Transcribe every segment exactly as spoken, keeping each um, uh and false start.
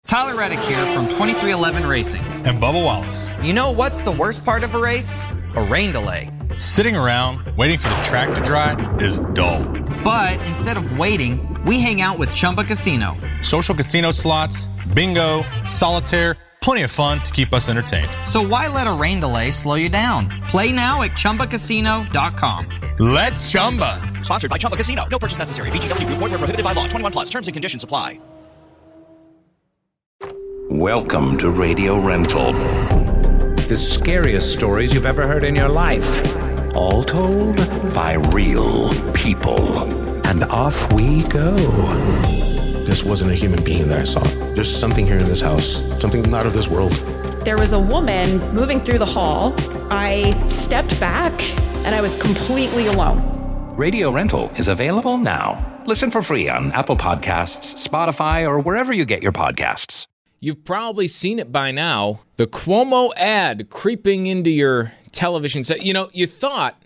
Tyler Reddick here from twenty-three eleven Racing. And Bubba Wallace. You know what's the worst part of a race? A rain delay. Sitting around waiting for the track to dry is dull. But instead of waiting, we hang out with Chumba Casino. Social casino slots, bingo, solitaire, plenty of fun to keep us entertained. So why let a rain delay slow you down? Play now at Chumba Casino dot com. Let's Chumba. Sponsored by Chumba Casino. No purchase necessary. V G W. Void where prohibited by law. twenty-one plus. Terms and conditions apply. Welcome to Radio Rental. The scariest stories you've ever heard in your life. All told by real people. And off we go. This wasn't a human being that I saw. There's something here in this house. Something not of this world. There was a woman moving through the hall. I stepped back and I was completely alone. Radio Rental is available now. Listen for free on Apple Podcasts, Spotify, or wherever you get your podcasts. You've probably seen it by now. The Cuomo ad creeping into your television set. You know, you thought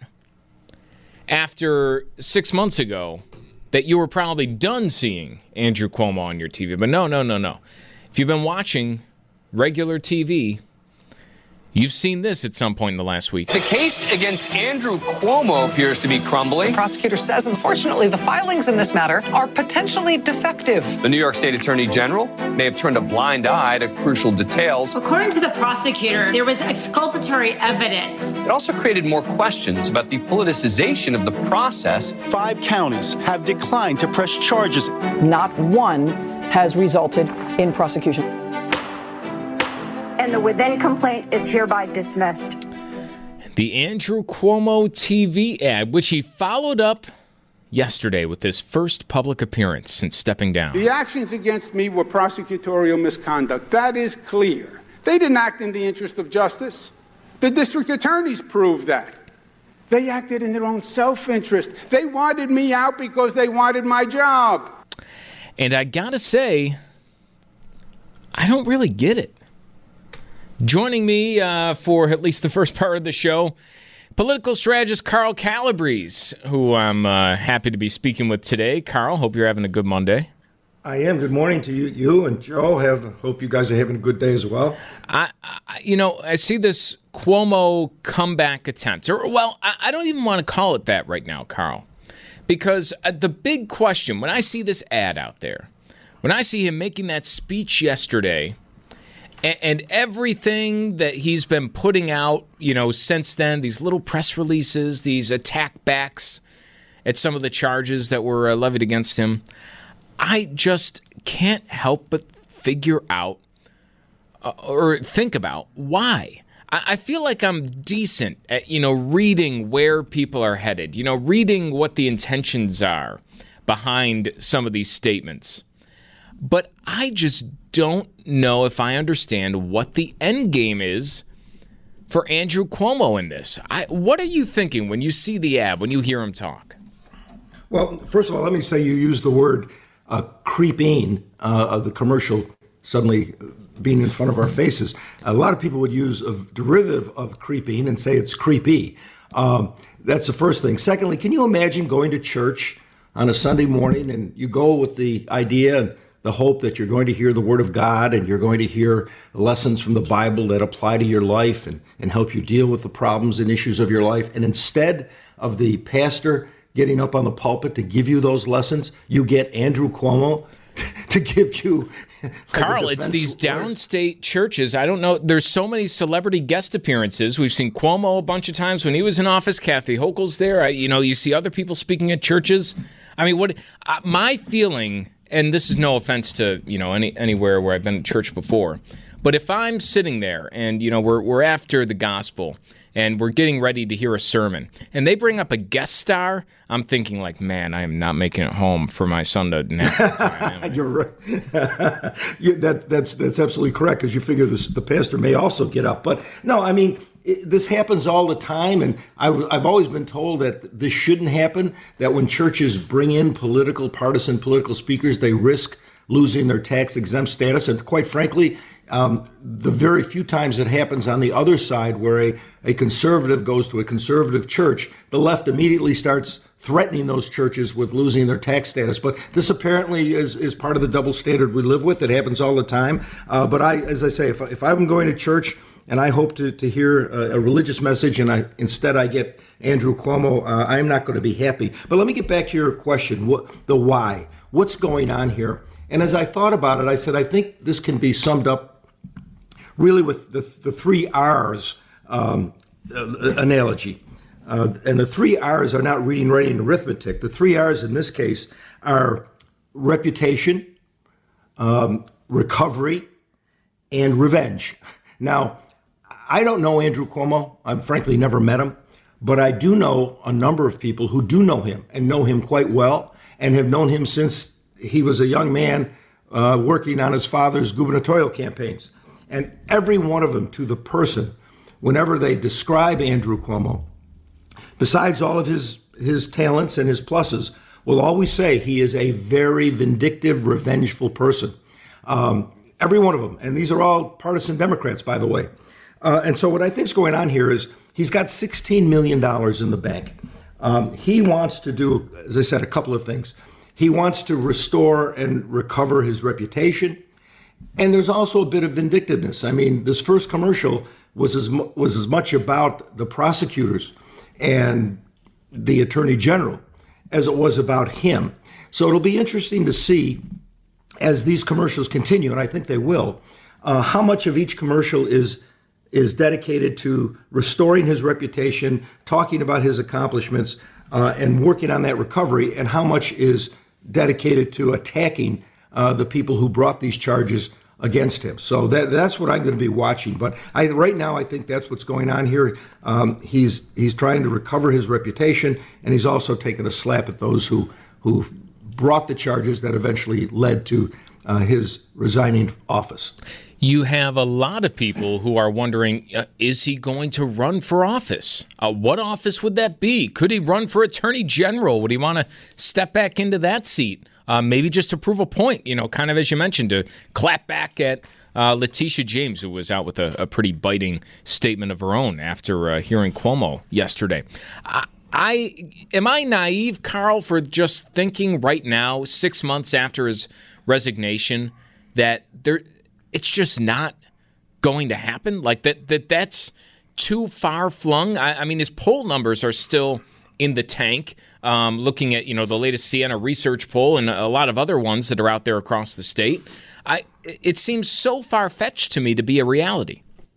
after six months ago that you were probably done seeing Andrew Cuomo on your T V. But no, no, no, no. If you've been watching regular T V, you've seen this at some point in the last week. The case against Andrew Cuomo appears to be crumbling. The prosecutor says, unfortunately, the filings in this matter are potentially defective. The New York State Attorney General may have turned a blind eye to crucial details. According to the prosecutor, there was exculpatory evidence. It also created more questions about the politicization of the process. Five counties have declined to press charges. Not one has resulted in prosecution. And the within complaint is hereby dismissed. The Andrew Cuomo T V ad, which he followed up yesterday with his first public appearance since stepping down. The actions against me were prosecutorial misconduct. That is clear. They didn't act in the interest of justice. The district attorneys proved that. They acted in their own self-interest. They wanted me out because they wanted my job. And I gotta say, I don't really get it. Joining me uh, for at least the first part of the show, political strategist Carl Calabrese, who I'm uh, happy to be speaking with today. Carl, hope you're having a good Monday. I am. Good morning to you, you and Joe. Have hope you guys are having a good day as well. I, I you know, I see this Cuomo comeback attempt, or well, I, I don't even want to call it that right now, Carl, because uh, the big question when I see this ad out there, when I see him making that speech yesterday. And everything that he's been putting out, you know, since then, these little press releases, these attack backs at some of the charges that were uh, levied against him, I just can't help but figure out uh, or think about why. I, I feel like I'm decent at, you know, reading where people are headed, you know, reading what the intentions are behind some of these statements. But I just don't know if I understand what the end game is for Andrew Cuomo in this. I, what are you thinking when you see the ad, when you hear him talk? Well, first of all, let me say you used the word uh, creeping uh, of the commercial suddenly being in front of our faces. A lot of people would use a derivative of creeping and say it's creepy. Um, that's the first thing. Secondly, can you imagine going to church on a Sunday morning and you go with the idea and the hope that you're going to hear the Word of God and you're going to hear lessons from the Bible that apply to your life and, and help you deal with the problems and issues of your life. And instead of the pastor getting up on the pulpit to give you those lessons, you get Andrew Cuomo to give you... Like Carl, it's these downstate churches. I don't know. There's so many celebrity guest appearances. We've seen Cuomo a bunch of times when he was in office. Kathy Hochul's there. I, you know, you see other people speaking at churches. I mean, what uh, my feeling... And this is no offense to, you know, any anywhere where I've been at church before. But if I'm sitting there and, you know, we're we're after the gospel and we're getting ready to hear a sermon and they bring up a guest star, I'm thinking like, man, I am not making it home for my son to nap that time. You're right. you, that, that's, that's absolutely correct because you figure this, the pastor may also get up. But no, I mean, it, this happens all the time. And I, I've always been told that this shouldn't happen, that when churches bring in political, partisan political speakers, they risk losing their tax-exempt status. And quite frankly, um, the very few times it happens on the other side where a, a conservative goes to a conservative church, the left immediately starts threatening those churches with losing their tax status. But this apparently is, is part of the double standard we live with. It happens all the time. Uh, but I, as I say, if, if I'm going to church and I hope to, to hear a, a religious message and I instead I get Andrew Cuomo, uh, I'm not going to be happy. But let me get back to your question, what, the why. What's going on here? And as I thought about it, I said, I think this can be summed up really with the, the three R's um, uh, analogy. Uh, and the three R's are not reading, writing, and arithmetic. The three R's in this case are reputation, um, recovery, and revenge. Now, I don't know Andrew Cuomo. I've frankly never met him. But I do know a number of people who do know him and know him quite well and have known him since he was a young man uh, working on his father's gubernatorial campaigns. And every one of them, to the person, whenever they describe Andrew Cuomo, besides all of his, his talents and his pluses, will always say he is a very vindictive, revengeful person. Um, every one of them. And these are all partisan Democrats, by the way. Uh, and so what I think is going on here is he's got sixteen million dollars in the bank. Um, he wants to do, as I said, a couple of things. He wants to restore and recover his reputation. And there's also a bit of vindictiveness. I mean, this first commercial was as, was as much about the prosecutors and the attorney general as it was about him. So it'll be interesting to see as these commercials continue, and I think they will, uh, how much of each commercial is is dedicated to restoring his reputation, talking about his accomplishments, uh, and working on that recovery, and how much is dedicated to attacking uh, the people who brought these charges against him. So that that's what I'm going to be watching. But I, right now, I think that's what's going on here. Um, he's he's trying to recover his reputation, and he's also taking a slap at those who who brought the charges that eventually led to uh, his resigning office. You have a lot of people who are wondering, uh, is he going to run for office? Uh, what office would that be? Could he run for attorney general? Would he want to step back into that seat? Uh, maybe just to prove a point, you know, kind of as you mentioned, to clap back at uh, Letitia James, who was out with a, a pretty biting statement of her own after uh, hearing Cuomo yesterday. I, I am I naive, Carl, for just thinking right now, six months after his resignation, that there it's just not going to happen? Like that that that's too far flung? I, I mean, his poll numbers are still in the tank. Um, looking at, you know, the latest Siena research poll and a lot of other ones that are out there across the state, I it seems so far-fetched to me to be a reality.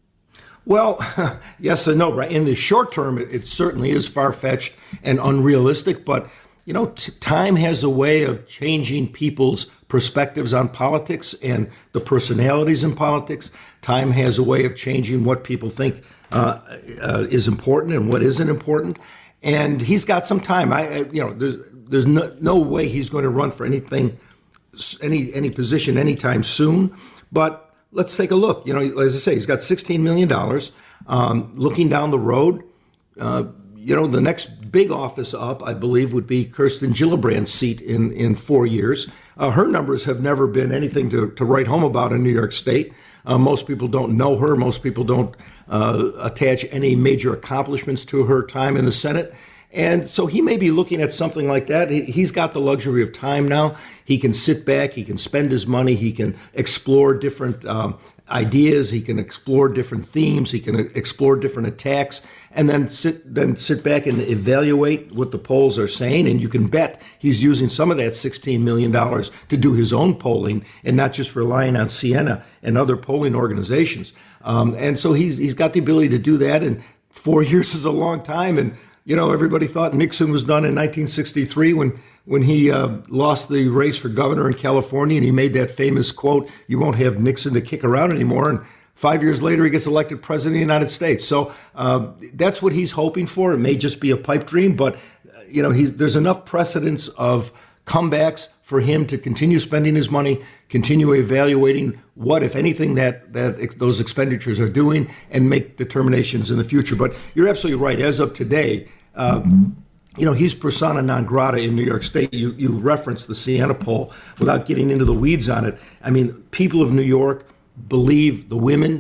Well, yes and no, right? In the short term, it, it certainly is far-fetched and unrealistic, but, you know, t- time has a way of changing people's perspectives on politics and the personalities in politics. Time has a way of changing what people think uh, uh, is important and what isn't important. And he's got some time. I, I you know, there's there's no, no way he's going to run for anything, any any position anytime soon. But let's take a look. You know, as I say, he's got sixteen million dollars. Um, looking down the road, uh, you know, the next big office up, I believe, would be Kirsten Gillibrand's seat in, in four years. Uh, her numbers have never been anything to, to write home about in New York State. Uh, most people don't know her. Most people don't uh, attach any major accomplishments to her time in the Senate. And so he may be looking at something like that. He, he's got the luxury of time now. He can sit back. He can spend his money. He can explore different um, ideas. He can explore different themes. He can explore different attacks, and then sit then sit back and evaluate what the polls are saying. And you can bet he's using some of that sixteen million dollars to do his own polling and not just relying on Siena and other polling organizations. Um, and so he's he's got the ability to do that. And four years is a long time. And you know, everybody thought Nixon was done in nineteen sixty-three when when he uh, lost the race for governor in California, and he made that famous quote, "You won't have Nixon to kick around anymore." And five years later, he gets elected president of the United States. So uh, that's what he's hoping for. It may just be a pipe dream, but uh, you know, he's there's enough precedence of comebacks for him to continue spending his money, continue evaluating what, if anything, that that those expenditures are doing, and make determinations in the future. But you're absolutely right. As of today, um, you know, he's persona non grata in New York State. You you referenced the Siena poll without getting into the weeds on it. I mean, people of New York believe the women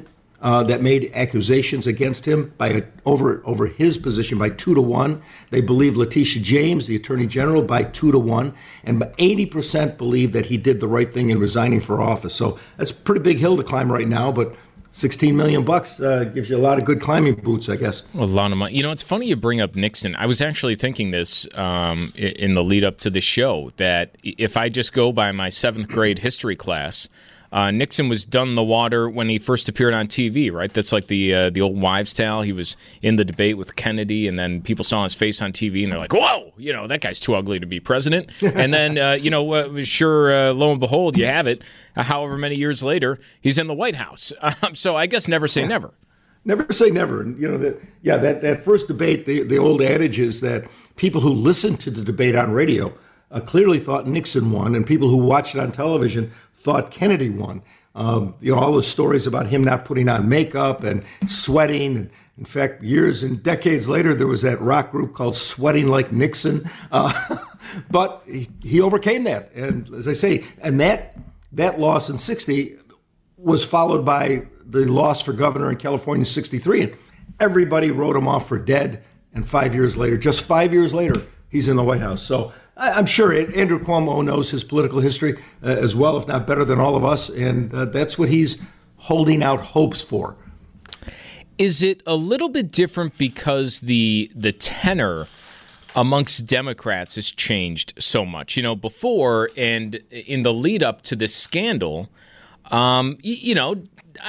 uh, that made accusations against him by a, over over his position by two to one. They believe Letitia James, the Attorney General, by two to one, and eighty percent believe that he did the right thing in resigning for office. So that's a pretty big hill to climb right now, but sixteen million bucks uh, gives you a lot of good climbing boots, I guess. A lot of money. You know, it's funny you bring up Nixon. I was actually thinking this um, in the lead up to the show, that if I just go by my seventh grade history class, uh, Nixon was done in the water when he first appeared on T V, right? That's like the uh, the old wives' tale. He was in the debate with Kennedy, and then people saw his face on T V, and they're like, whoa, you know, that guy's too ugly to be president. And then, uh, you know, uh, sure, uh, lo and behold, you have it. Uh, however many years later, he's in the White House. Um, so I guess never say yeah. never. Never say never. And, you know, that, yeah, that, that first debate, the, the old adage is that people who listened to the debate on radio uh, clearly thought Nixon won, and people who watched it on television thought Kennedy won. Um, you know, all those stories about him not putting on makeup and sweating. And in fact, years and decades later, there was that rock group called Sweating Like Nixon. Uh, but he, he overcame that. And as I say, and that that loss in sixty was followed by the loss for governor in California in sixty-three. And everybody wrote him off for dead. And five years later, just five years later, he's in the White House. So I'm sure Andrew Cuomo knows his political history uh, as well, if not better than all of us. And uh, that's what he's holding out hopes for. Is it a little bit different because the the tenor amongst Democrats has changed so much? You know, before and in the lead up to this scandal, um, you, you know,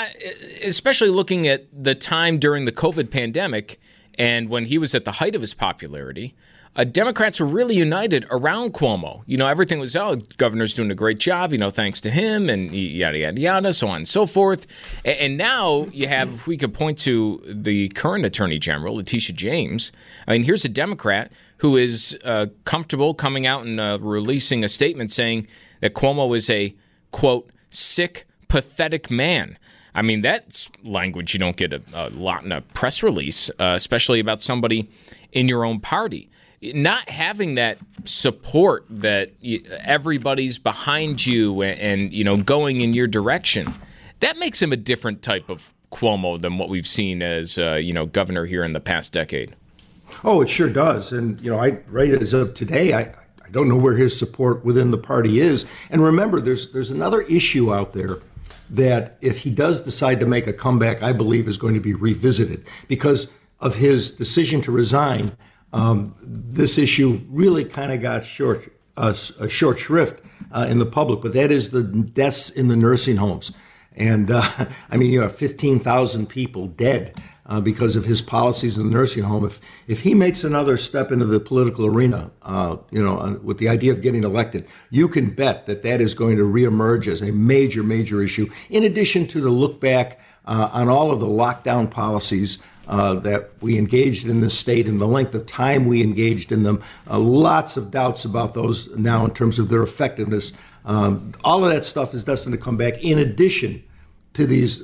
especially looking at the time during the COVID pandemic and when he was at the height of his popularity, Uh, Democrats were really united around Cuomo. You know, everything was, oh, governor's doing a great job, you know, thanks to him, and yada, yada, yada, so on and so forth. And, and now you have, if we could point to the current Attorney General, Letitia James. I mean, here's a Democrat who is uh, comfortable coming out and uh, releasing a statement saying that Cuomo is a, quote, sick, pathetic man. I mean, that's language you don't get a, a lot in a press release, uh, especially about somebody in your own party. Not having that support that everybody's behind you and, and, you know, going in your direction, that makes him a different type of Cuomo than what we've seen as, uh, you know, governor here in the past decade. Oh, it sure does. And, you know, I right as of today, I, I don't know where his support within the party is. And remember, there's there's another issue out there that if he does decide to make a comeback, I believe is going to be revisited because of his decision to resign. Um, this issue really kind of got short, uh, a short shrift uh, in the public, but that is the deaths in the nursing homes. And uh, I mean, you have fifteen thousand people dead uh, because of his policies in the nursing home. If if he makes another step into the political arena, uh, you know, with the idea of getting elected, you can bet that that is going to reemerge as a major, major issue. In addition to the look back uh, on all of the lockdown policies Uh, that we engaged in this state and the length of time we engaged in them. Uh, lots of doubts about those now in terms of their effectiveness. Um, all of that stuff is destined to come back in addition to these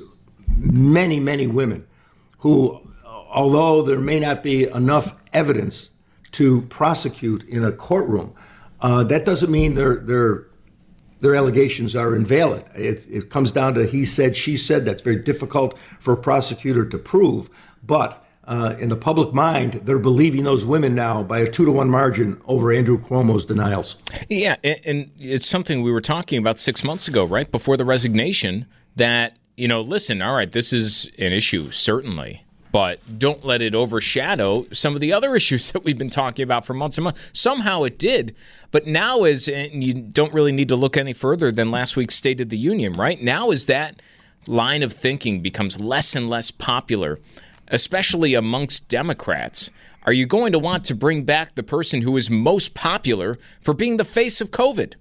many, many women who, although there may not be enough evidence to prosecute in a courtroom, uh, that doesn't mean their their their allegations are invalid. It, it comes down to he said, she said. That's very difficult for a prosecutor to prove. But uh, in the public mind, they're believing those women now by a two to one margin over Andrew Cuomo's denials. Yeah, and, and it's something we were talking about six months ago, right, before the resignation, that, you know, listen, all right, this is an issue, certainly, but don't let it overshadow some of the other issues that we've been talking about for months and months. Somehow it did, but now is, and you don't really need to look any further than last week's State of the Union, right? Now is that line of thinking becomes less and less popular, especially amongst Democrats. Are you going to want to bring back the person who is most popular for being the face of COVID?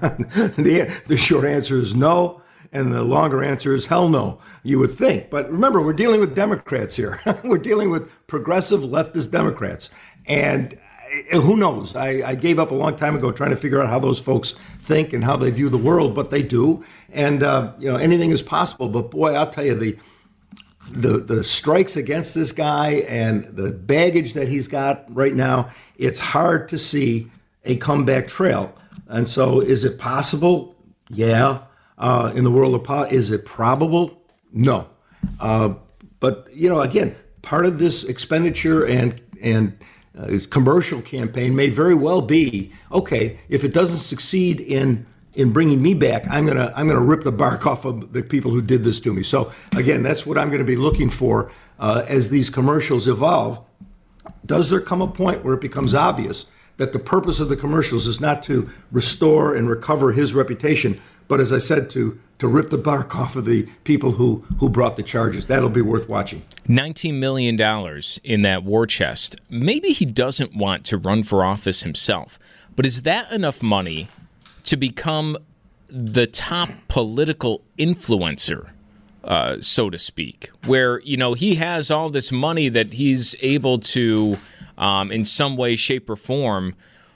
the, the short answer is no, and the longer answer is hell no, you would think. But remember, we're dealing with Democrats here. We're dealing with progressive leftist Democrats. And who knows? I, I gave up a long time ago trying to figure out how those folks think and how they view the world, but they do. And, uh, you know, anything is possible. But boy, I'll tell you, the The the strikes against this guy and the baggage that he's got right now, it's hard to see a comeback trail. And so is it possible? Yeah. Uh, in the world of politics, is it probable? No. Uh, but, you know, again, part of this expenditure and and uh, commercial campaign may very well be, okay, if it doesn't succeed in in bringing me back, I'm gonna I'm gonna rip the bark off of the people who did this to me. So again, that's what I'm going to be looking for uh, as these commercials evolve. Does there come a point where it becomes obvious that the purpose of the commercials is not to restore and recover his reputation, but, as I said, to to rip the bark off of the people who, who brought the charges? That'll be worth watching. nineteen million dollars in that war chest. Maybe he doesn't want to run for office himself, but is that enough money to become the top political influencer, uh, so to speak, where, you know, he has all this money that he's able to, um, in some way, shape, or form,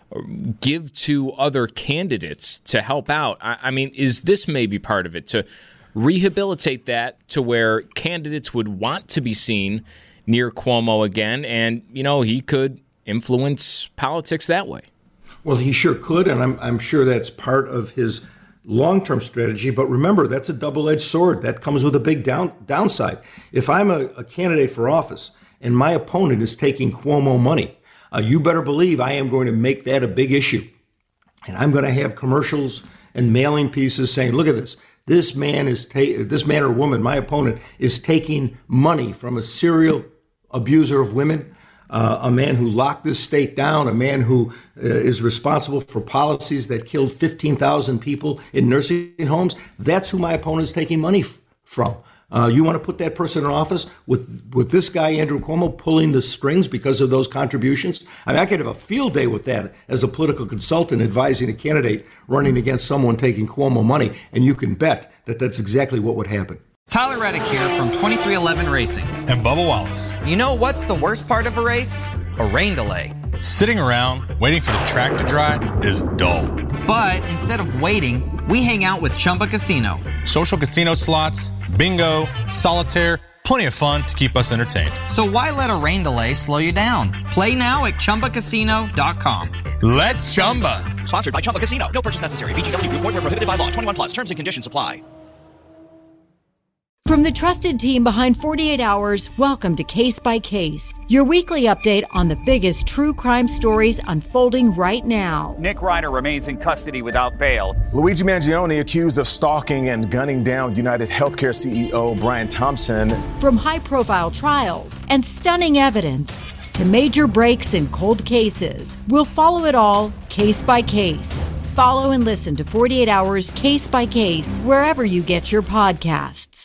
give to other candidates to help out? I, I mean, is this maybe part of it, to rehabilitate that to where candidates would want to be seen near Cuomo again, and, you know, he could influence politics that way? Well, he sure could, and I'm, I'm sure that's part of his long-term strategy. But remember, that's a double-edged sword. That comes with a big down, downside. If I'm a, a candidate for office and my opponent is taking Cuomo money, uh, you better believe I am going to make that a big issue. And I'm going to have commercials and mailing pieces saying, look at this. This man is ta- this man or woman, my opponent, is taking money from a serial abuser of women, Uh, a man who locked this state down, a man who uh, is responsible for policies that killed fifteen thousand people in nursing homes. That's who my opponent is taking money f- from. Uh, you want to put that person in office with, with this guy, Andrew Cuomo, pulling the strings because of those contributions? I mean, I could have a field day with that as a political consultant advising a candidate running against someone taking Cuomo money, and you can bet that that's exactly what would happen. Tyler Reddick here from twenty-three eleven Racing. And Bubba Wallace. You know what's the worst part of a race? A rain delay. Sitting around waiting for the track to dry is dull. But instead of waiting, we hang out with Chumba Casino. Social casino slots, bingo, solitaire, plenty of fun to keep us entertained. So why let a rain delay slow you down? Play now at Chumba Casino dot com. Let's Chumba. Sponsored by Chumba Casino. No purchase necessary. V G W Group. Void where prohibited by law. twenty-one plus. Terms and conditions apply. From the trusted team behind forty-eight hours, welcome to Case by Case, your weekly update on the biggest true crime stories unfolding right now. Nick Ryder remains in custody without bail. Luigi Mangione accused of stalking and gunning down United Healthcare C E O Brian Thompson. From high-profile trials and stunning evidence to major breaks in cold cases, we'll follow it all case by case. Follow and listen to forty-eight hours Case by Case wherever you get your podcasts.